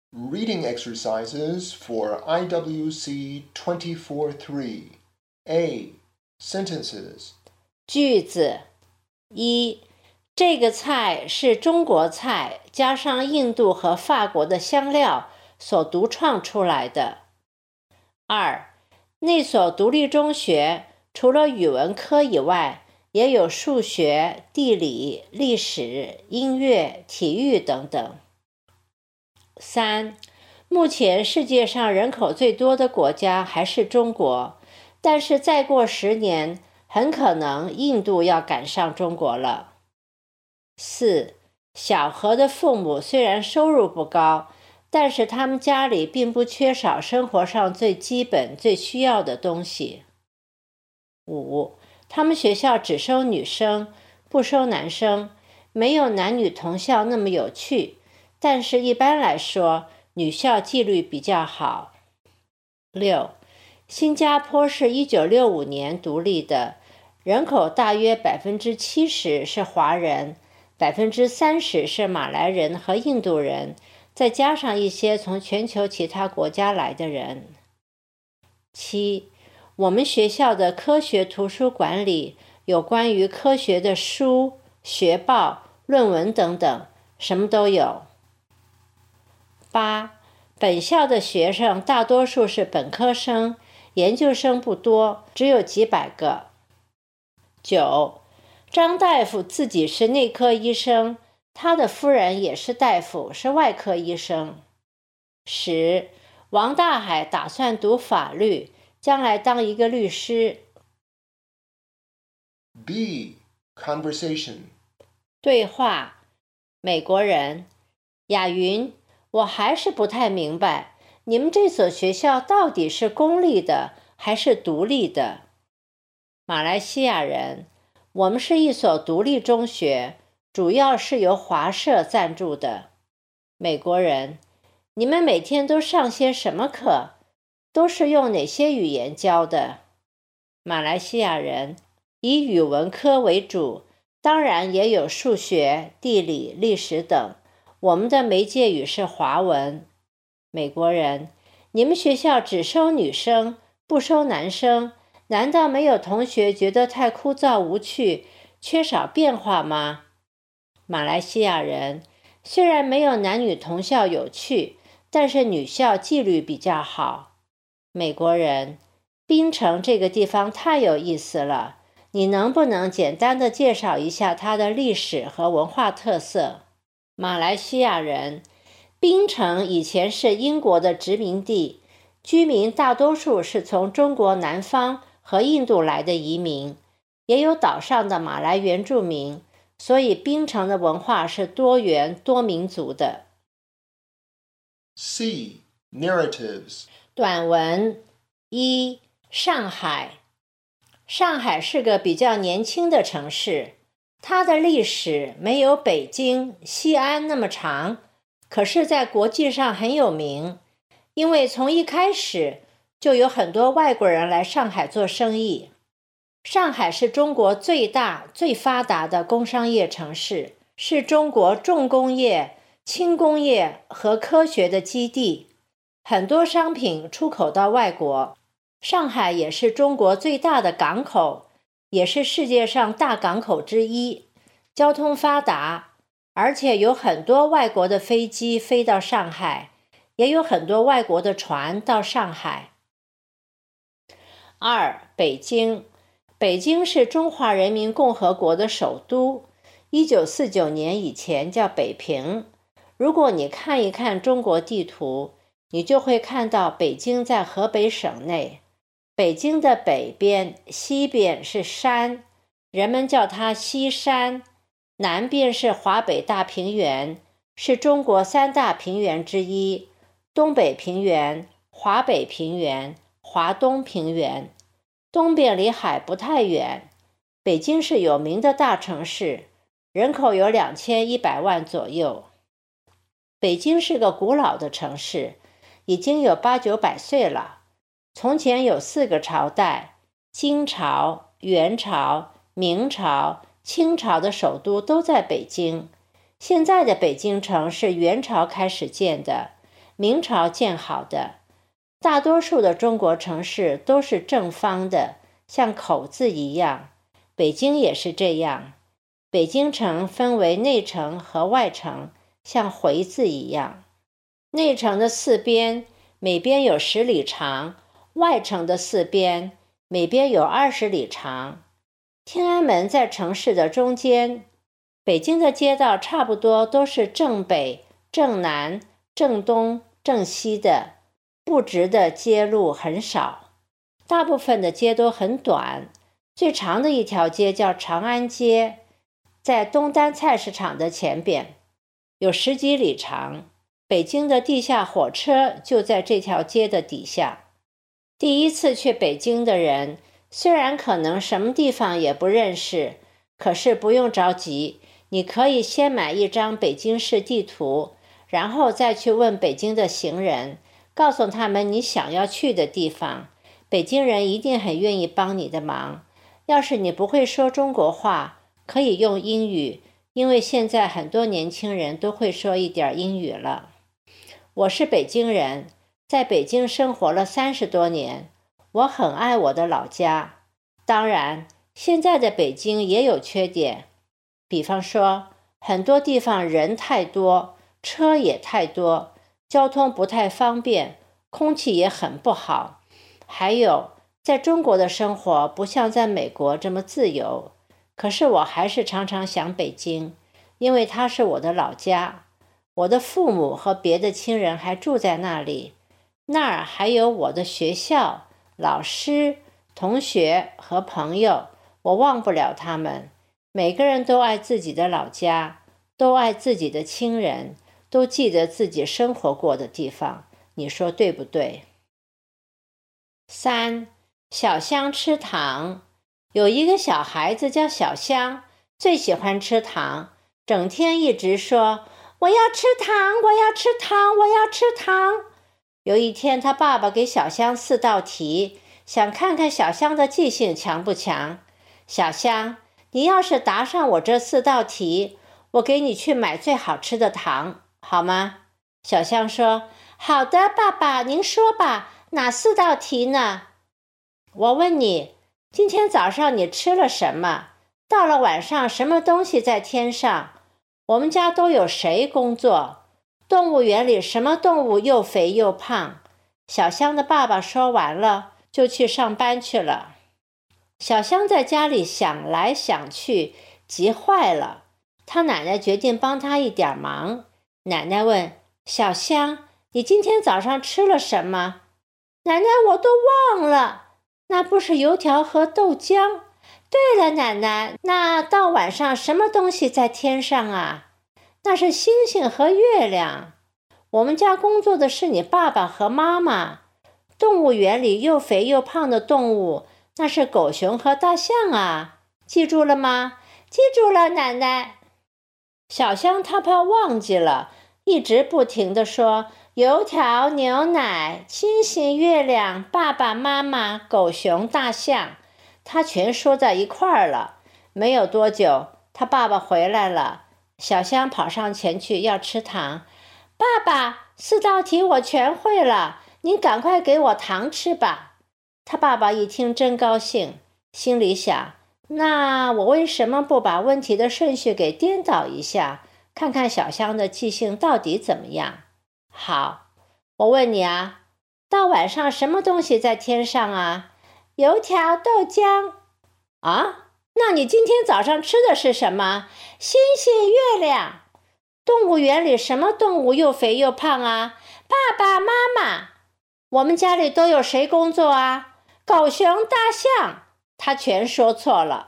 Reading exercises for IWC 24-3. A. Sentences. 句子一，这个菜是中国菜加上印度和法国的香料所独创出来的。二，那所独立中学除了语文科以外，也有数学、地理、历史、音乐、体育等等。三，目前世界上人口最多的国家还是中国，但是再过10年，很可能印度要赶上中国了。四，小何的父母虽然收入不高，但是他们家里并不缺少生活上最基本、最需要的东西。五，他们学校只收女生，不收男生，没有男女同校那么有趣，但是一般来说，女校纪律比较好。六，新加坡是1965年独立的，人口大约70%是华人，30%是马来人和印度人，再加上一些从全球其他国家来的人。七，我们学校的科学图书馆里有关于科学的书、学报、论文等等，什么都有。八，本校的学生大多数是本科生，研究生不多，只有几百个。九，张大夫自己是内科医生，他的夫人也是大夫，是外科医生。10，王大海打算读法律，将来当一个律师。 B. Conversation. 对话，美国人，雅云，我还是不太明白，你们这所学校到底是公立的还是独立的？马来西亚人，我们是一所独立中学，主要是由华社赞助的。美国人，你们每天都上些什么课？都是用哪些语言教的？马来西亚人，以语文科为主，当然也有数学、地理、历史等。我们的媒介语是华文。美国人，你们学校只收女生，不收男生，难道没有同学觉得太枯燥无趣，缺少变化吗？马来西亚人，虽然没有男女同校有趣，但是女校纪律比较好。美国人，槟城这个地方太有意思了，你能不能简单的介绍一下它的历史和文化特色？马来西亚人，槟城以前是英国的殖民地，居民大多数是从中国南方和印度来的移民，也有岛上的马来原住民，所以槟城的文化是多元多民族的。 C. Narratives. 短文一，上海。上海是个比较年轻的城市，它的历史没有北京、西安那么长，可是在国际上很有名，因为从一开始就有很多外国人来上海做生意。上海是中国最大、最发达的工商业城市，是中国重工业、轻工业和科学的基地，很多商品出口到外国。上海也是中国最大的港口，也是世界上大港口之一，交通发达，而且有很多外国的飞机飞到上海，也有很多外国的船到上海。二，北京。北京是中华人民共和国的首都，1949年以前叫北平。如果你看一看中国地图，你就会看到北京在河北省内。北京的北边、西边是山，人们叫它西山；南边是华北大平原，是中国3大平原之一，东北平原、华北平原、华东平原。东边离海不太远。北京是有名的大城市，人口有2100万左右。北京是个古老的城市，已经有800-900岁了。从前有4个朝代，金朝、元朝、明朝、清朝的首都都在北京。现在的北京城是元朝开始建的， 明朝建好的。大多数的中国城市都是正方的，像口字一样。北京也是这样。北京城分为内城和外城，像回字一样。内城的四边每边有10里长，外城的四边每边有20里长。天安门在城市的中间。北京的街道差不多都是正北、正南、正东、正西的，不直的街路很少。大部分的街都很短，最长的一条街叫长安街，在东单菜市场的前边，有10几里长。北京的地下火车就在这条街的底下。第一次去北京的人，虽然可能什么地方也不认识，可是不用着急，你可以先买一张北京市地图，然后再去问北京的行人，告诉他们你想要去的地方，北京人一定很愿意帮你的忙。要是你不会说中国话，可以用英语，因为现在很多年轻人都会说一点英语了。我是北京人，在北京生活了30多年，我很爱我的老家。当然，现在的北京也有缺点，比方说，很多地方人太多，车也太多，交通不太方便，空气也很不好。还有，在中国的生活不像在美国这么自由。可是我还是常常想北京，因为它是我的老家。我的父母和别的亲人还住在那里，那儿还有我的学校、老师、同学和朋友，我忘不了他们。每个人都爱自己的老家，都爱自己的亲人，都记得自己生活过的地方。你说对不对？3. 小香吃糖。有一个小孩子叫小香，最喜欢吃糖，整天一直说我要吃糖，我要吃糖，我要吃糖。有一天，他爸爸给小香4道题，想看看小香的记性强不强。小香，你要是答上我这4道题，我给你去买最好吃的糖，好吗？小香说，好的，爸爸，您说吧，哪4道题呢？我问你，今天早上你吃了什么？到了晚上什么东西在天上？我们家都有谁工作？动物园里什么动物又肥又胖？小香的爸爸说完了，就去上班去了。小香在家里想来想去，急坏了。她奶奶决定帮她一点忙。奶奶问小香，你今天早上吃了什么？奶奶，我都忘了。那不是油条和豆浆？对了，奶奶，那到晚上什么东西在天上啊？那是星星和月亮。我们家工作的是你爸爸和妈妈。动物园里又肥又胖的动物，那是狗熊和大象啊。记住了吗？记住了，奶奶。小香她怕忘记了，一直不停地说油条、牛奶、星星、月亮、爸爸妈妈、狗熊、大象，她全说在一块儿了。没有多久，她爸爸回来了。小香跑上前去要吃糖。爸爸，4道题我全会了，您赶快给我糖吃吧。他爸爸一听真高兴，心里想，那我为什么不把问题的顺序给颠倒一下，看看小香的记性到底怎么样？好，我问你啊，到晚上什么东西在天上啊？油条、豆浆。啊？那你今天早上吃的是什么？星星、月亮。动物园里什么动物又肥又胖啊？爸爸妈妈。我们家里都有谁工作啊？狗熊、大象。他全说错了。